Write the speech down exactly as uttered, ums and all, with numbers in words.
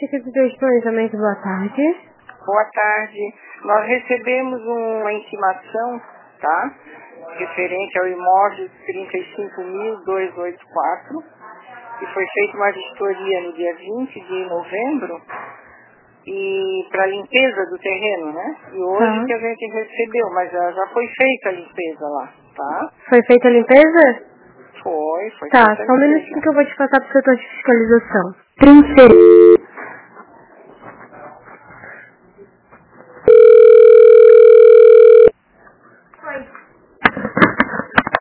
Secretaria de Planejamento, boa tarde. Boa tarde. Nós recebemos uma intimação, tá? Referente ao imóvel trinta e cinco mil duzentos e oitenta e quatro, que foi feita uma vistoria no dia vinte de novembro e para limpeza do terreno, né? E hoje Tá. que a gente recebeu, mas já, já foi feita a limpeza lá, tá? Foi feita a limpeza? Foi, foi Tá, feita a só um limpeza. minutinho que eu vou te passar pro setor de fiscalização. Transferência.